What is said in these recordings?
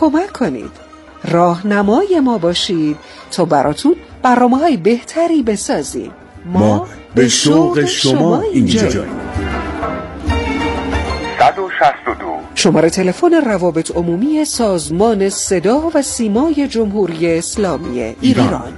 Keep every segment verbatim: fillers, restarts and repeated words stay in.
کمک کنید. راهنمای ما باشید تا براتون برنامه‌های بهتری بسازیم. ما به شوق شما اینجاییم. صد و شصت و دو شماره تلفن روابط عمومی سازمان صدا و سیمای جمهوری اسلامی ایران, ایران.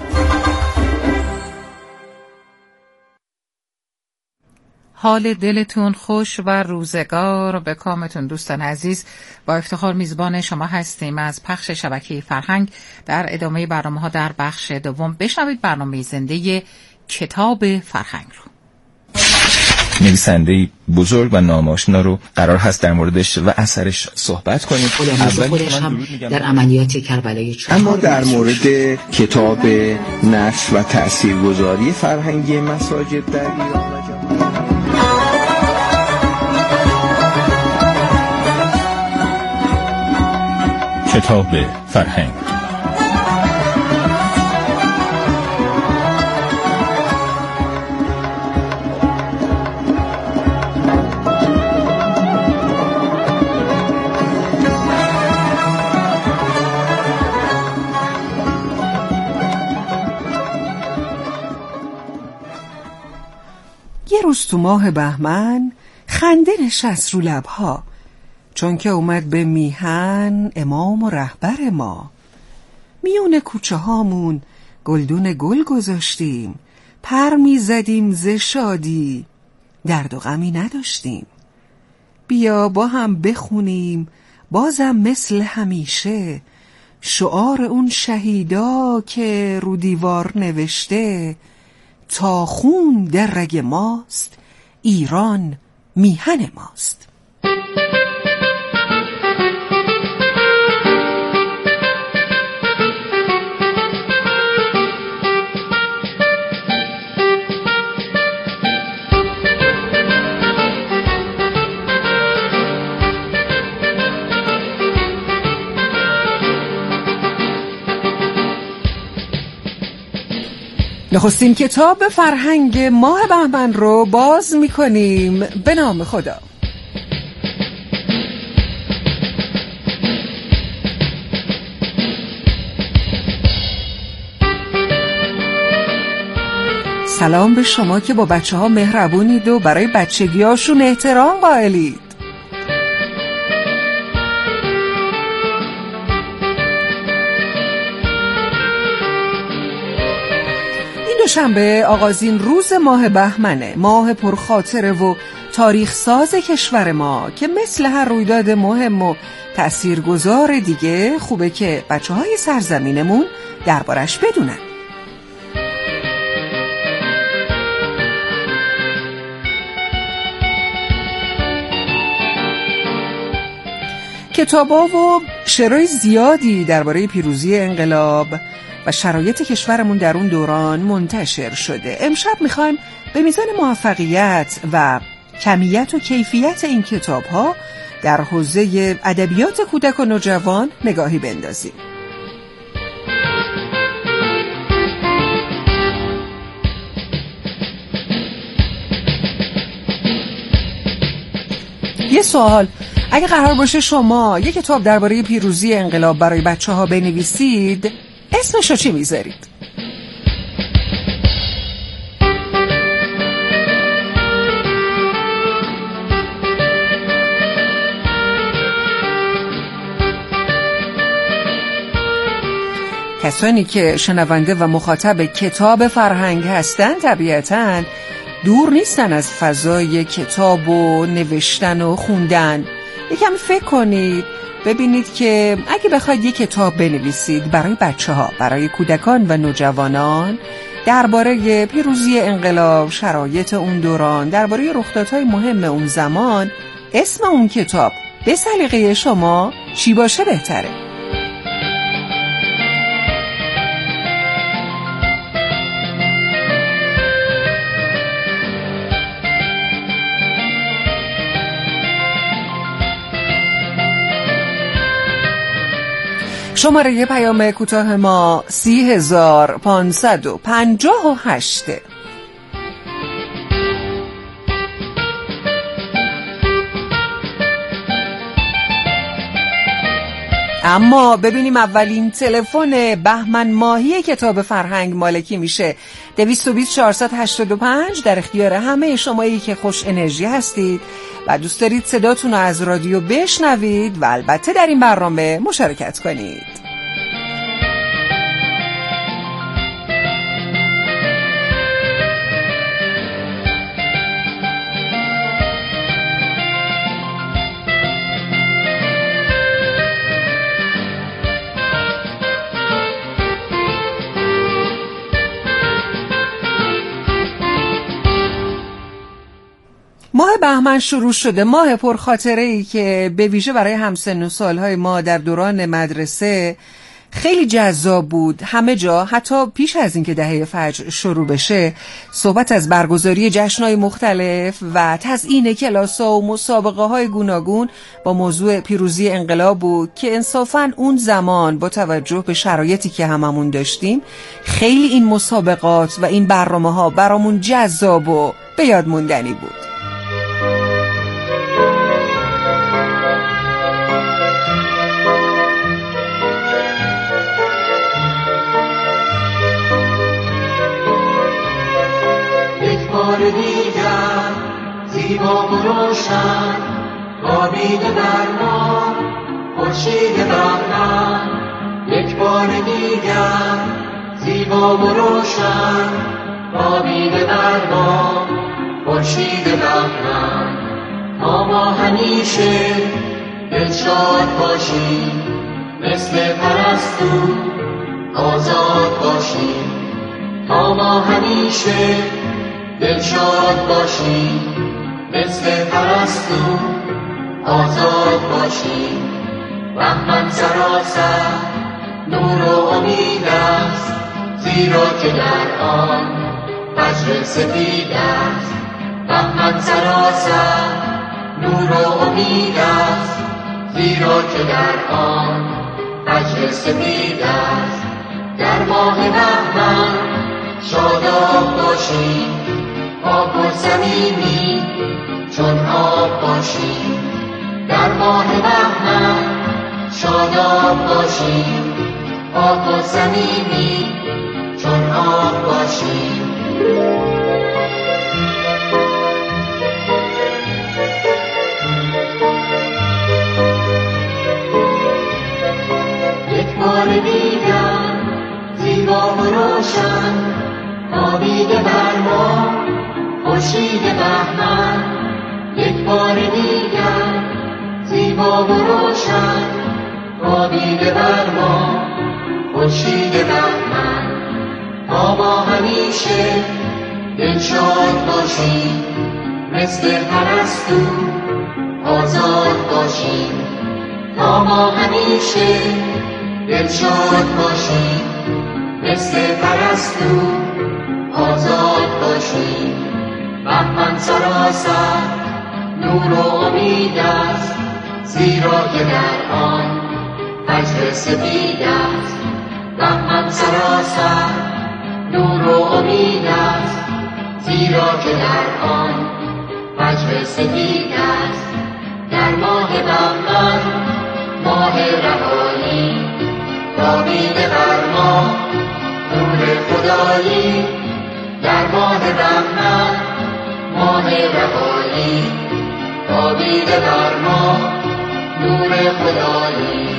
حال دلتون خوش و روزگار به کامتون. دوستان عزیز، با افتخار میزبان شما هستیم از پخش شبکه فرهنگ. در ادامه برنامه ها در بخش دوم بشنوید برنامه زنده کتاب فرهنگ رو. نویسنده بزرگ و ناماشنا رو قرار هست در موردش و اثرش صحبت کنیم. خودش هم در عملیات کربلای چهار. اما در مورد کتاب نشر و تاثیرگذاری فرهنگی مساجد در ایران و جهان، کتاب فرهنگ. یه روز تو ماه بهمن خنده نشست رو لبها، چون که اومد به میهن امام و رهبر ما. میون کوچه هامون گلدون گل گذاشتیم، پر میزدیم ز شادی، درد و غمی نداشتیم. بیا با هم بخونیم بازم مثل همیشه، شعار اون شهیدا که رو دیوار نوشته، تا خون در رگ ماست ایران میهن ماست. نخستین کتاب فرهنگ ماه بهمن رو باز می‌کنیم به نام خدا. سلام به شما که با بچه ها مهربونید و برای بچگیاشون احترام قائلید. دوشنبه آغازین روز ماه بهمنه، ماه پرخاطره و تاریخ ساز کشور ما که مثل هر رویداد مهم و تأثیرگذار دیگه خوبه که بچه های سرزمینمون دربارش بدونن. کتابا و شعرهای زیادی درباره پیروزی انقلاب و شرایط کشورمون در اون دوران منتشر شده. امشب میخوایم به میزان موفقیت و کمیت و کیفیت این کتاب‌ها در حوزه ادبیات کودک و نوجوان نگاهی بندازیم. یه سوال، اگه قرار باشه شما یه کتاب درباره پیروزی انقلاب برای بچه‌ها بنویسید، اسمشو چی میذارید؟ کسانی که شنونده و مخاطب کتاب فرهنگ هستن طبیعتاً دور نیستن از فضای کتاب و نوشتن و خوندن. یکم فکر کنید ببینید که اگه بخواید یک کتاب بنویسید برای بچه ها، برای کودکان و نوجوانان درباره پیروزی انقلاب، شرایط اون دوران، درباره رخدادهای مهم اون زمان، اسم اون کتاب به سلیقه شما چی باشه بهتره؟ شماره یه پیام کوتاه ما سی هزار پانصد و پنجاه و هشت. اما ببینیم اولین تلفن بهمن ماهی کتاب فرهنگ مالکی میشه دویست و بیست چهارصد و هشتاد و پنج، در اختیار همه شمایی که خوش انرژی هستید و دوست دارید صداتون رو از رادیو بشنوید و البته در این برنامه مشارکت کنید. ماه بهمن شروع شده، ماه پرخاطره‌ای که به ویژه برای همسن و سالهای ما در دوران مدرسه خیلی جذاب بود. همه جا حتی پیش از اینکه دهه فجر شروع بشه صحبت از برگزاری جشن‌های مختلف و تزیین کلاس‌ها و مسابقه‌های گوناگون با موضوع پیروزی انقلاب بود که انصافاً اون زمان با توجه به شرایطی که هممون داشتیم خیلی این مسابقات و این برنامه‌ها برامون جذاب و به یاد موندنی بود. دیگر زیبا و روشن خوابیده بر ما خورشید بهمن، یک بار دیگر زیبا و روشن خوابیده بر ما خورشید بهمن. تا ما همیشه دلشاد باشیم، مثل پرستو آزاد باشیم. تا ما همیشه دلشاد باشیم، مثل پرستو آزاد باشیم. بهمن سراسر نور و امید است، زیرا که در آن فجر سپید است. بهمن سراسر نور و امید است، زیرا که در آن فجر سپید است. در ماه بهمن شاداب باشیم، پاک و صمیمی چون آب باشیم. در ماه بهمن شاداب باشیم، پاک و صمیمی چون آب باشیم. یک بار دیگر زیبا و روشن خوابیده بر ما خورشید بهمن. یک بار دیگر زیبا و روشن خوابیده بر ما خورشید بهمن. تا ما همیشه دلشاد باشیم، مثل پرستو آزاد باشیم. تا ما همیشه دلشاد باشیم، مثل پرستو آزاد باشیم. بهمن سراسر نور و امید است، زیرا که در آن فجر سپید است. بهمن سراسر نور و امید است، زیرا که در آن فجر سپید است. در ماه بهمن ماه رهایی خوابیده بر ما نور خدایی. در ماه بهمن ماه رهایی خوابیده بر ما نور خدایی.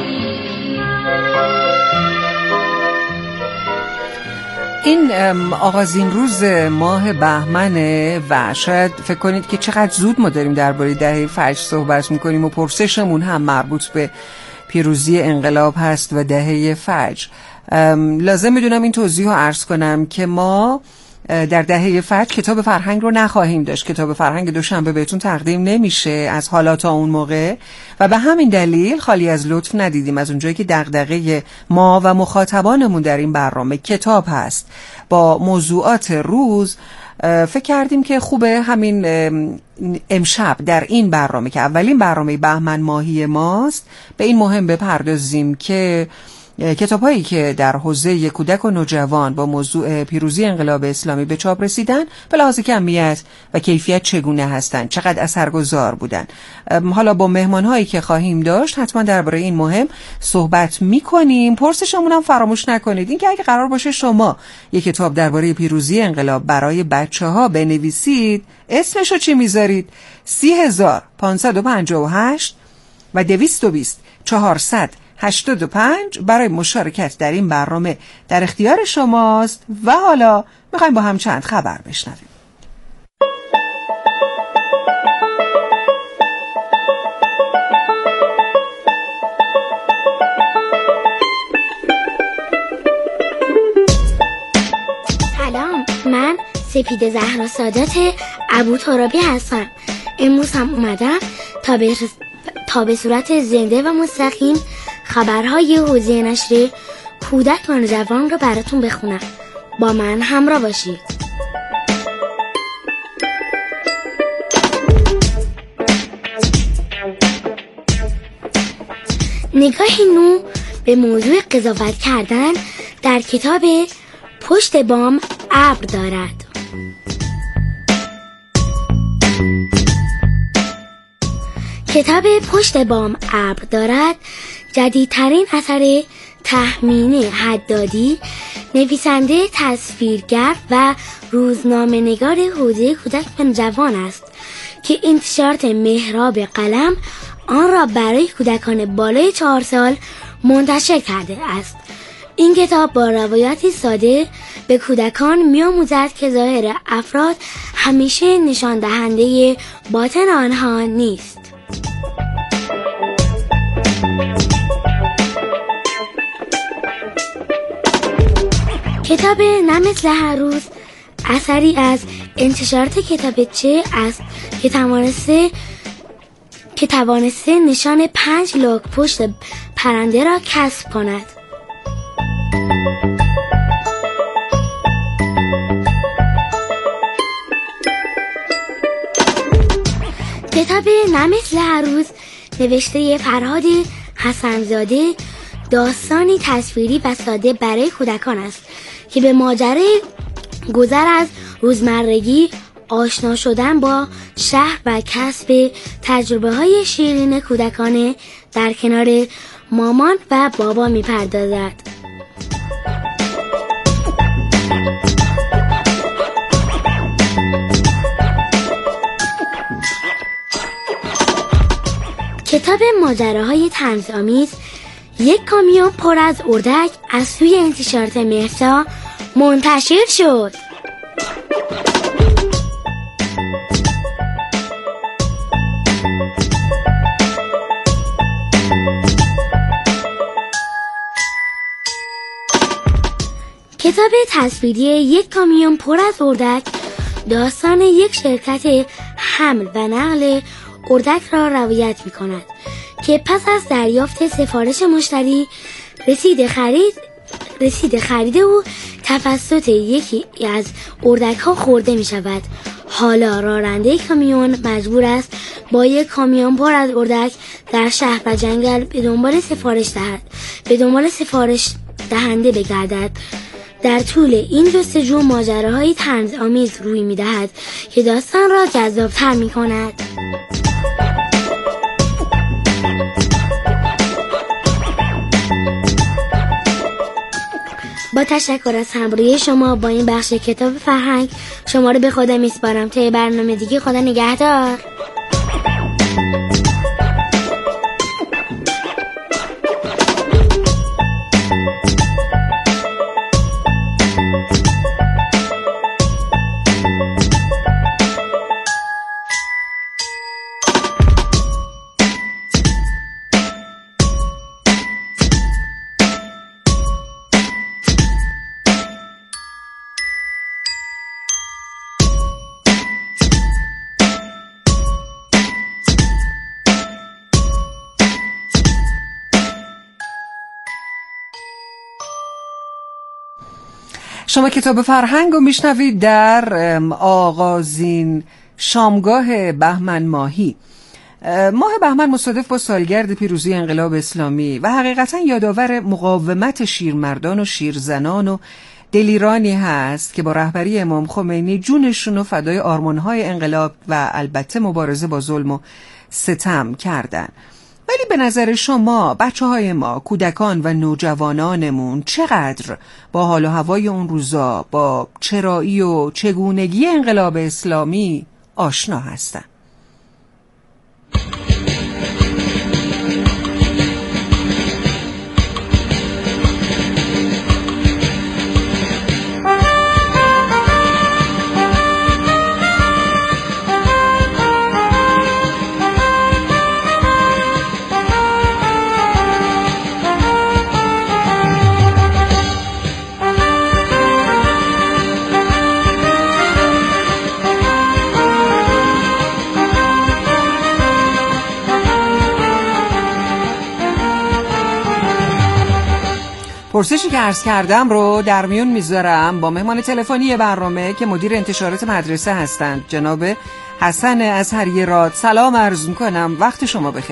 این آغازین روز ماه بهمنه و شاید فکر کنید که چقدر زود ما داریم درباره دهه فجر صحبت میکنیم و پرسشمون هم مربوط به پیروزی انقلاب هست و دهه فجر. لازم میدونم این توضیح رو عرض کنم که ما در دهه فجر کتاب فرهنگ رو نخواهیم داشت. کتاب فرهنگ دوشنبه بهتون تقدیم نمیشه از حالا تا اون موقع و به همین دلیل خالی از لطف ندیدیم. از اونجایی که دغدغه ما و مخاطبانمون در این برنامه کتاب هست با موضوعات روز، فکر کردیم که خوبه همین امشب در این برنامه که اولین برنامه بهمن ماهی ماست به این مهم بپردازیم که کتاب هایی که در حوزه کودک و نوجوان با موضوع پیروزی انقلاب اسلامی به چاپ رسیدن به لحاظ کمیت و کیفیت چگونه هستند، چقدر اثرگذار بودن. حالا با مهمان هایی که خواهیم داشت حتما درباره این مهم صحبت میکنیم. پرسشمون هم فراموش نکنید، این که اگه قرار باشه شما یک کتاب درباره پیروزی انقلاب برای بچه ها بنویسید، اسمشو چی میذارید؟ سی هزار پانصد و پنجاه و هشت و دویست و بیست چهارصد هشتاد و پنج برای مشارکت در این برنامه در اختیار شماست. و حالا میخوایم با هم چند خبر بشنویم. سلام، من سپیده زهرا سادات ابو ترابی هستم. امروز هم اومدم تا به تا به صورت زنده و مستقیم خبرهای حوزه نشر کودک و نوجوان رو براتون بخونم. با من همراه باشید. نگاهی نو به موضوع قضاوت کردن در کتاب پشت بام ابر دارد. کتاب پشت بام ابر دارد جدیدترین اثر تهمین حدادی، نویسنده، تصویرگر و روزنامه نگار حوزه کودک و نوجوان است که انتشارات مهراب قلم آن را برای کودکان بالای چهار سال منتشر کرده است. این کتاب با روایتی ساده به کودکان می‌آموزد که ظاهر افراد همیشه نشان دهنده باطن آنها نیست. کتاب نه مثل هر روز اثری از انتشارات کتابچه است که توانسته که توانسته نشان پنج لاک پشت پرنده را کسب کند. کتاب نه مثل هر روز نوشته فرهاد حسن‌زاده داستانی تصویری و ساده برای کودکان است که به ماجرای گذر از روزمرگی، آشنا شدن با شهر و کسب تجربه های شیرین کودکانه در کنار مامان و بابا می‌پردازد. کتاب ماجراهای طنزآمیز یک کامیون پر از اردک از سوی انتشارات مهرسا منتشر شد. کتاب تصویری یک کامیون پر از اردک داستان یک شرکت حمل و نقل اردک را روایت می کند که پس از دریافت سفارش مشتری رسید خرید رسید خرید او توسط یکی از اردک ها خورده می شود. حالا راننده کامیون مجبور است با یک کامیون پر از اردک در شهر و جنگل به دنبال سفارش دهد به دنبال سفارش دهنده بگردد. در طول این جستجو ماجراهای طنزآمیز روی می دهد که داستان را جذاب‌تر می کند. با تشکر از همراهی شما با این بخش کتاب فرهنگ شما رو به خدا میسپارم. تا برنامه دیگه، خدا نگهدار. شما کتاب فرهنگ رو میشنوید در آغازین شامگاه بهمن ماهی. ماه بهمن مصادف با سالگرد پیروزی انقلاب اسلامی و حقیقتا یادآور مقاومت شیرمردان و شیرزنان و دلیرانی هست که با رهبری امام خمینی جونشون و فدای آرمانهای انقلاب و البته مبارزه با ظلم و ستم کردن. ولی به نظر شما بچه های ما، کودکان و نوجوانانمون چقدر با حال و هوای اون روزا، با چرایی و چگونگی انقلاب اسلامی آشنا هستن؟ پرسشی که عرض کردم رو در میون میذارم با مهمان تلفنی برنامه که مدیر انتشارات مدرسه هستند، جناب حسن ازهری راد. سلام عرض میکنم، وقت شما بخیر.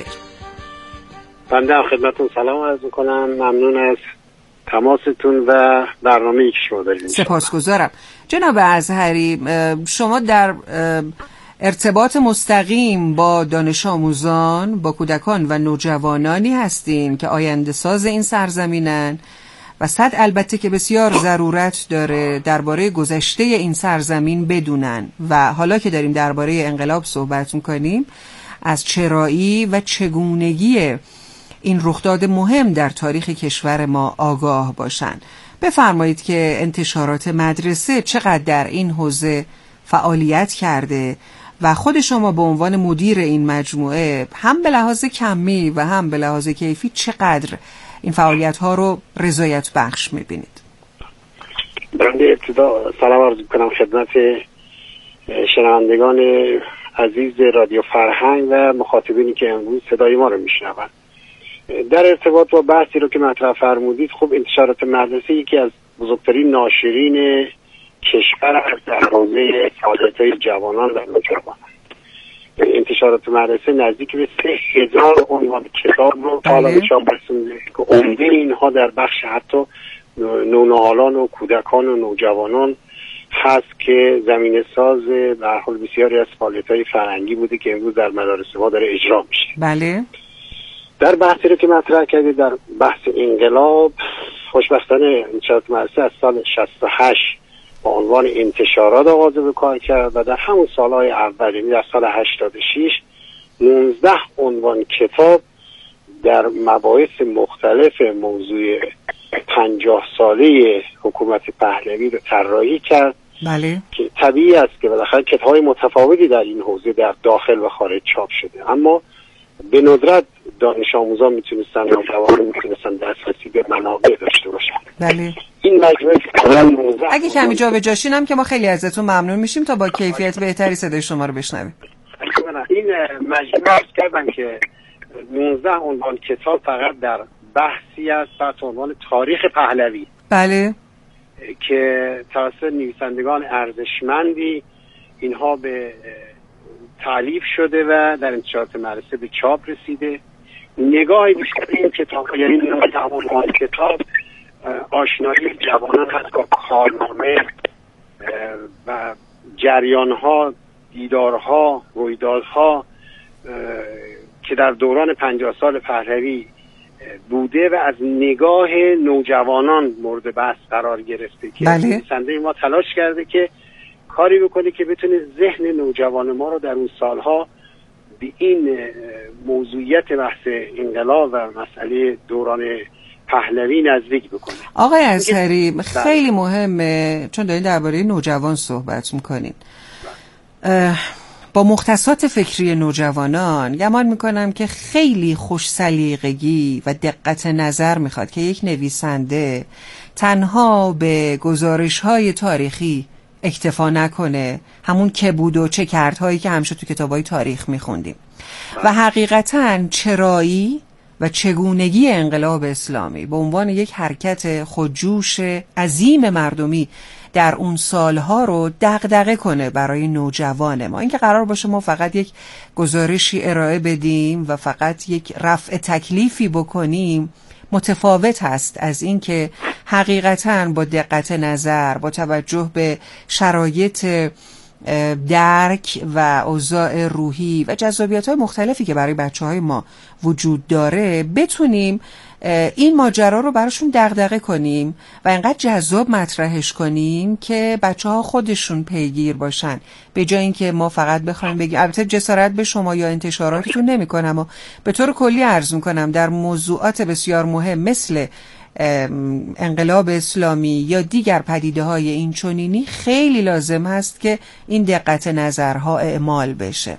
بنده هم خدمتون سلام عرض میکنم، ممنون از تماستون و برنامه‌ای که شما دارید. سپاسگزارم. جناب ازهری، شما در ارتباط مستقیم با دانش آموزان، با کودکان و نوجوانانی هستین که آینده ساز این سرزمینن و صد البته که بسیار ضرورت داره درباره گذشته این سرزمین بدونن. و حالا که داریم درباره انقلاب صحبت میکنیم، از چرایی و چگونگی این رخداد مهم در تاریخ کشور ما آگاه باشن. بفرمایید که انتشارات مدرسه چقدر در این حوزه فعالیت کرده و خود شما به عنوان مدیر این مجموعه هم به لحاظ کمی و هم به لحاظ کیفی چقدر این فعالیت ها رو رضایت بخش میبینید؟ بنده ابتدا سلام عرض میکنم خدمت شنوندگان عزیز رادیو فرهنگ و مخاطبینی که امروز صدای ما رو میشنوند. در ارتباط با بحثی رو که مطرح فرمودید، خب انتشارات مدرسه یکی از بزرگترین ناشرین کشور در حوزه فعالیت‌های جوانان و نوجوانان. انتشارات مدرسه نزدیک به سه هزار عنوان کتاب رو حالا به چاپ رسونده که عمده اینها در بخش حتی نونهالان و کودکان و نوجوانان هست که زمینه ساز به هر حال بسیاری از فعالیت‌های فرهنگی بوده که امروز در مدارس ما داره اجرا میشه. بله. در بحثی رو که مطرح کردید در بحث انقلاب، خوشبختانه انتشارات مدرسه از سال شصت و هشت با عنوان انتشارات آغاز به کار کرد و در همون سالهای اول، یعنی در سال هشتاد و شش، نوزده عنوان کتاب در مباحث مختلف موضوع پنجاه ساله حکومت پهلوی رو طراحی کرد. بله. که طبیعی است که بالاخره کتاب‌های متفاوتی در این حوزه در داخل و خارج چاپ شده، اما به ندرت دانش آموزان میتونستن و جوانان میتونستن دسترسی به منابع داشته باشن. بله. این مجموعه اگه کمی جا به جاشینم که ما خیلی ازتون ممنون میشیم تا با کیفیت بهتری صدای شما رو بشنویم. این مجموعه کردن که نوزده عنوان کتاب فقط در بحثی است تحت عنوان تاریخ پهلوی. بله. که توسط نویسندگان ارزشمندی اینها به تالیف شده و در انتشارات مدرسه به چاپ رسیده. نگاهی بیشتر این کتاب، یعنی نگاه عنوان کتاب، آشنایی جوانان هست با کارنامه و جریانها، دیدارها، رویدادها که در دوران پنجاه سال پهلوی بوده و از نگاه نوجوانان مورد بحث قرار گرفته که بله. نویسنده ما تلاش کرده که کاری بکنه که بتونه ذهن نوجوان ما رو در اون سالها به این موضوعیت بحث انقلاب و مسئله دوران پهلوی نزدیک بکنه. آقای ازهری، خیلی مهمه چون دارین درباره نوجوان صحبت میکنین. با مختصات فکری نوجوانان گمان میکنم که خیلی خوش سلیقگی و دقت نظر میخواد که یک نویسنده تنها به گزارش‌های تاریخی اکتفا نکنه، همون که بود و چه کردهایی که همیشه تو کتابای تاریخ میخوندیم، و حقیقتاً چرایی و چگونگی انقلاب اسلامی به عنوان یک حرکت خودجوش عظیم مردمی در اون سالها رو دغدغه کنه برای نوجوان ما. اینکه قرار باشه ما فقط یک گزارشی ارائه بدیم و فقط یک رفع تکلیفی بکنیم متفاوت هست از اینکه حقیقتاً با دقت نظر، با توجه به شرایط درک و اوضاع روحی و جذابیت‌های مختلفی که برای بچه‌های ما وجود داره بتونیم این ماجرا رو براشون دغدغه کنیم و اینقدر جذاب مطرحش کنیم که بچه‌ها خودشون پیگیر باشن، به جای اینکه ما فقط بخوایم بگیم. البته جسارت به شما یا انتشاراتتون نمی‌کنم و به طور کلی عرض می‌کنم در موضوعات بسیار مهم مثل انقلاب اسلامی یا دیگر پدیده‌های این چنینی خیلی لازم هست که این دقت نظرها اعمال بشه.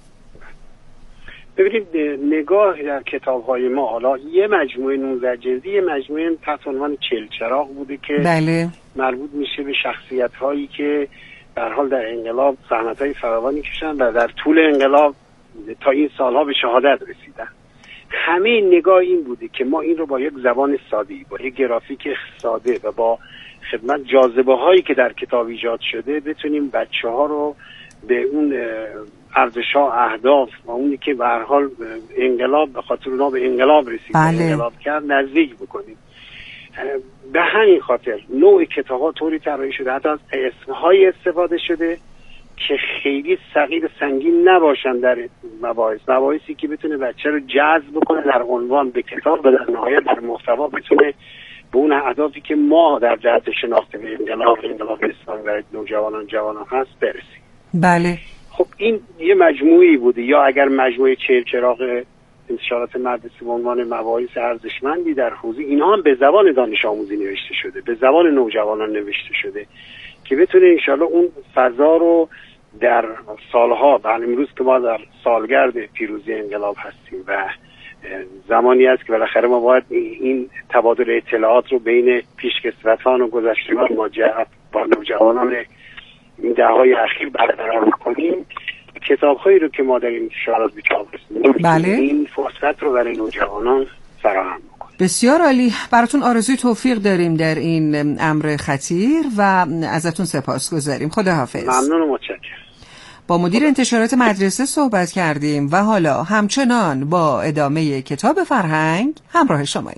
ببینید نگاه در کتاب‌های ما، حالا یه مجموعه نوزده جلدی، یه مجموعه تحت عنوان چهل چراغ بوده که بله. مربوط میشه به شخصیت‌هایی که به هر حال در انقلاب زحمت‌های فراوانی کشیدن و در طول انقلاب تا این سالها به شهادت رسیدن. همه نگاه این بوده که ما این رو با یک زبان ساده‌ای، با یک گرافیک ساده و با خدمت جاذبه‌هایی که در کتاب ایجاد شده بتونیم بچه‌ها رو به اون ارزش‌ها، اهداف و اونی که به هر حال انقلاب به خاطر اونا به انقلاب رسید، بله. انقلاب کرد، نزدیک بکنیم. به همین خاطر نوع کتاب‌ها طوری طراحی شده، حتی از اسم‌های استفاده شده که خیلی ثقیل سنگین نباشن در مباحث، مباحثی که بتونه بچه رو جذب کنه در عنوان به کتاب و در نهایت در محتوا بتونه به اون اهدافی که ما در جهت شناخت به انقلاب انقلاب اسلامی برای نوجوانان جوانان هست برسیم. بله. خب این یه مجموعی بوده، یا اگر مجموعه چهل چراغ انتشارات مدرسه به عنوان مباحث ارزشمندی در حوزه، اینها هم به زبان دانش آموزی نوشته شده، به زبان نوجوانان نوشته شده که بتونه انشالله اون فضا رو در سالها و امروز که ما در سالگرد پیروزی انقلاب هستیم و زمانی است که بالاخره ما باید این تبادل اطلاعات رو بین پیشکسوتان و گذشتگان ما با نوجوانان این دههای اخیر برقرار کنیم. کتاب‌هایی رو که ما در این انتشارات به چاپ رسوندیم بله. این فرصت رو برای نوجوانان فراهم بکنیم. بسیار عالی. براتون آرزوی توفیق داریم در این امر خطیر و ازتون سپاسگزاریم. خداحافظ. ممنون و متشکرم. با مدیر انتشارات مدرسه صحبت کردیم و حالا همچنان با ادامه کتاب فرهنگ همراه شماییم.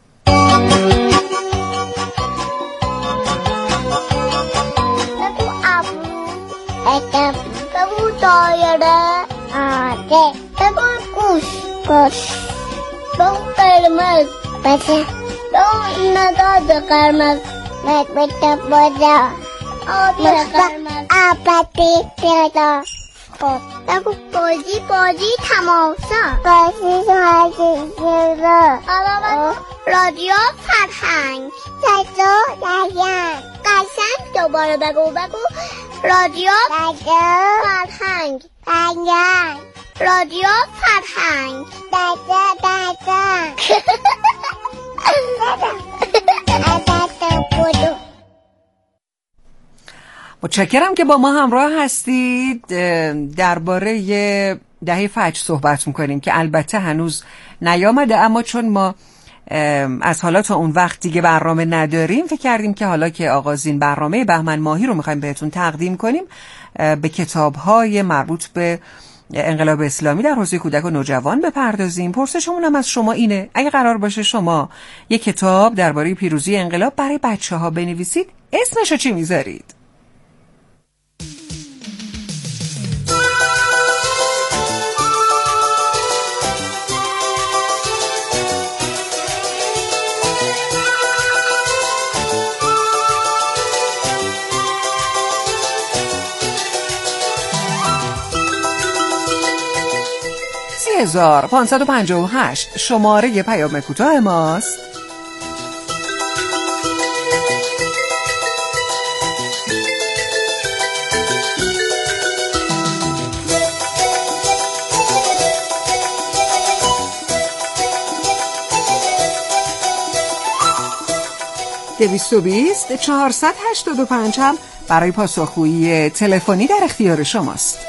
بگو دایره آده، بگو گوش باش، بگو قرمز بده، بگو نداد قرمز بده بده آبی قرمز آبی پیدا. خب بگو بازی بازی تماشا، بازی بازی پیدا. حالا بگو رادیو فرهنگ صدا دهیم قشنگ. دوباره بگو بگو رادیو فرهنگ فرهنگ رادیو فرهنگ دادا دادا. متشکرم که با ما همراه هستید. درباره دهه فجر صحبت میکنیم که البته هنوز نیامده، اما چون ما از حالا تا اون وقت دیگه برنامه نداریم فکر کردیم که حالا که آغازین برنامه بهمن ماهی رو میخوایم بهتون تقدیم کنیم به کتاب‌های مربوط به انقلاب اسلامی در حوزه کودک و نوجوان بپردازیم. پرسشمون هم از شما اینه: اگه قرار باشه شما یک کتاب درباره پیروزی انقلاب برای بچه‌ها بنویسید، اسمشو چی میذارید؟ هزار پانصد و پنجاه و هشت شماره پیام کوتاه ماست. دویست و بیست چهارصد هشتاد و پنج هم برای پاسخگویی تلفنی در اختیار شماست.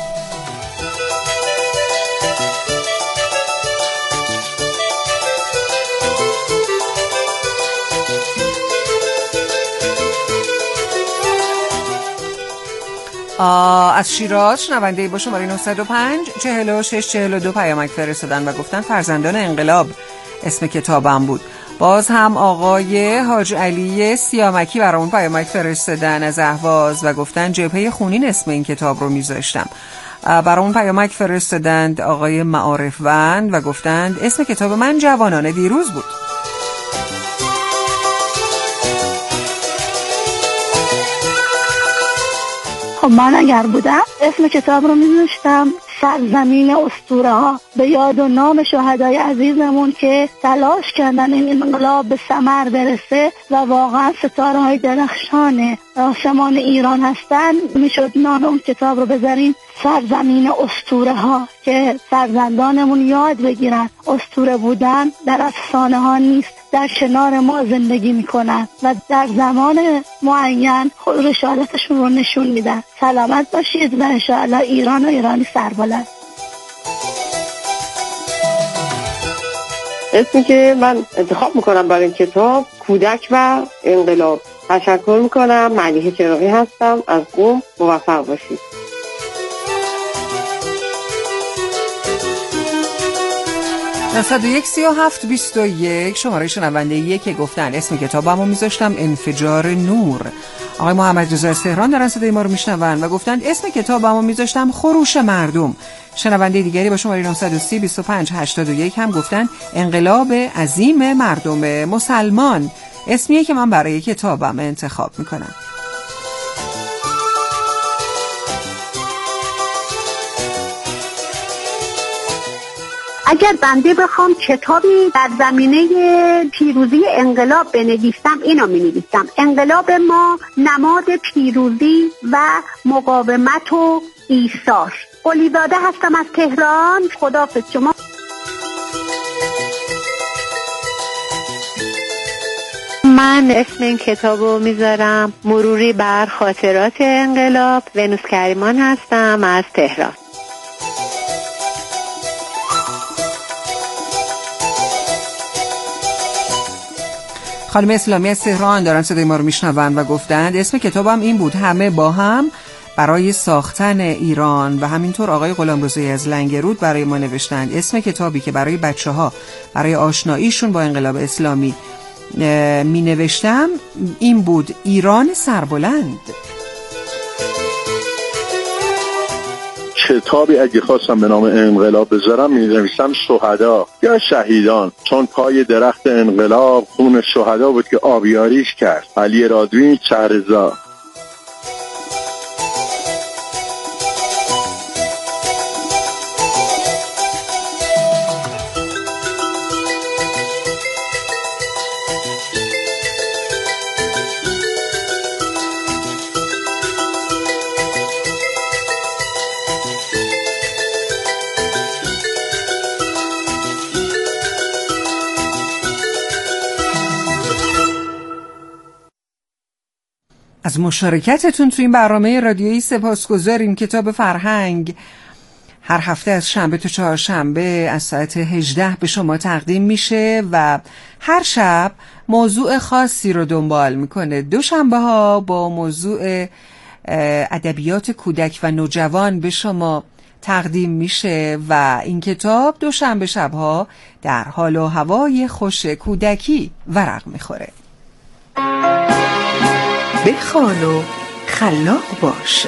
از شیراز شنونده با شماره نه صفر پنج چهل و شش چهل و دو پیامک فرستادن و گفتن فرزندان انقلاب اسم کتابم بود. باز هم آقای حاج علی سیامکی برامون پیامک فرستادن از اهواز و گفتن جبهه خونین اسم این کتاب رو میذاشتم. برامون پیامک فرستادند آقای معارفوند و گفتند اسم کتاب من جوانان دیروز بود. خب من اگر بودم اسم کتاب رو میذاشتم سرزمین اسطوره ها، به یاد و نام شهدای عزیزمون که تلاش کردن این انقلاب به ثمر برسه و واقعا ستاره های درخشان آسمان ایران هستن. میشد نام اون کتاب رو بذاریم سرزمین اسطوره ها که فرزندانمون یاد بگیرن اسطوره بودن در افسانه ها نیست، در کنار ما زندگی میکنن و در زمان معین خود رسالتشون رو نشون میدن. سلامت باشید و انشاءالله ایران و ایرانی سربلند. اسمی که من انتخاب میکنم برای این کتاب کودک و انقلاب. تشکر میکنم. ملیحه چراغی هستم از قم. موفق باشید. نصد و یک سی و هفت بیست و یک شماره شنونده یک که گفتن اسم کتابمو میذاشتم انفجار نور. آقای محمد رضا از تهران دارن صدای ما رو میشنون و گفتن اسم کتابمو میذاشتم خروش مردم. شنونده دیگری با شماره نهصد و سی بیست و پنج هشتاد و یک هم گفتن انقلاب عظیم مردم مسلمان. اسمیه که من برای کتابم انتخاب میکنم. اگر بنده بخوام کتابی در زمینه پیروزی انقلاب بنویسم اینو می نویسم: انقلاب ما نماد پیروزی و مقاومت و ایثار. قلیزاده هستم از تهران. خداحافظ شما. من اسم این کتابو میذارم مروری بر خاطرات انقلاب. ونوس کریمان هستم از تهران. خانم اسلامی از تهران دارن صدای ما رو میشنون و گفتند اسم کتابم این بود: همه با هم برای ساختن ایران. و همینطور آقای غلامرضایی از لنگرود برای ما نوشتند اسم کتابی که برای بچه ها برای آشناییشون با انقلاب اسلامی می نوشتم این بود: ایران سربلند. کتابی اگه خواستم به نام انقلاب بذارم می نویسم شهدا یا شهیدان، چون پای درخت انقلاب خون شهدا بود که آبیاریش کرد. علی رادوی چهرزا. از مشارکتتون تو این برنامه رادیویی سپاسگزاریم. کتاب فرهنگ هر هفته از شنبه تا چهارشنبه از ساعت هجده به شما تقدیم میشه و هر شب موضوع خاصی رو دنبال میکنه. دوشنبه ها با موضوع ادبیات کودک و نوجوان به شما تقدیم میشه و این کتاب دوشنبه شبها در حال و هوای خوش کودکی ورق میخوره. بخوان و خلاق باش.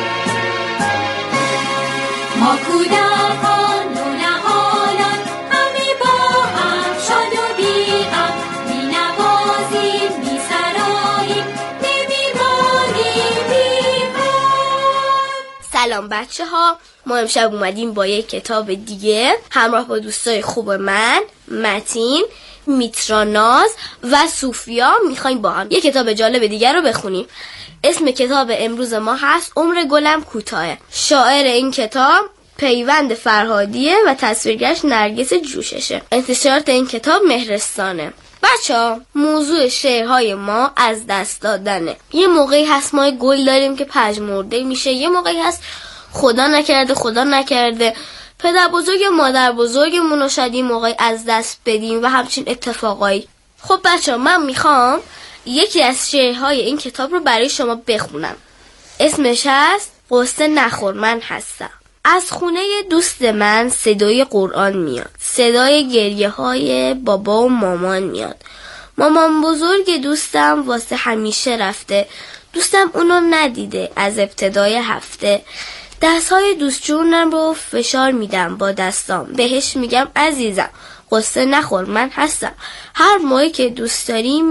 ما کودکان نونهالان همه با هم شاد و بی‌غم می‌نوازیم می‌سراییم نمی‌مانیم بی‌غم. سلام بچه ها، ما امشب اومدیم با یک کتاب دیگه همراه با دوستای خوب من متین، میتراناز و صوفیا میخوایم با هم یک کتاب جالب دیگر رو بخونیم. اسم کتاب امروز ما هست عمر گلم کوتاه. شاعر این کتاب پیوند فرهادیه و تصویرگرش نرگس جوششه. انتشارات این کتاب مهرستانه. بچه‌ها موضوع شعرهای ما از دست دادنه. یه موقعی هست ما گل داریم که پژمرده میشه، یه موقعی هست خدا نکرده خدا نکرده پدر بزرگ و مادر بزرگمون رو شاید این موقعی از دست بدیم و همچین اتفاقایی. خب بچه‌ها من میخوام یکی از شعرهای این کتاب رو برای شما بخونم. اسمش هست قصه نخور من هستم. از خونه دوست من صدای قرآن میاد، صدای گریه های بابا و مامان میاد. مامان بزرگ دوستم واسه همیشه رفته، دوستم اونو ندیده از ابتدای هفته. دستهای دوست جونم رو فشار میدم با دستام، بهش میگم عزیزم قصه نخور من هستم. هر موقعی که دوست داریم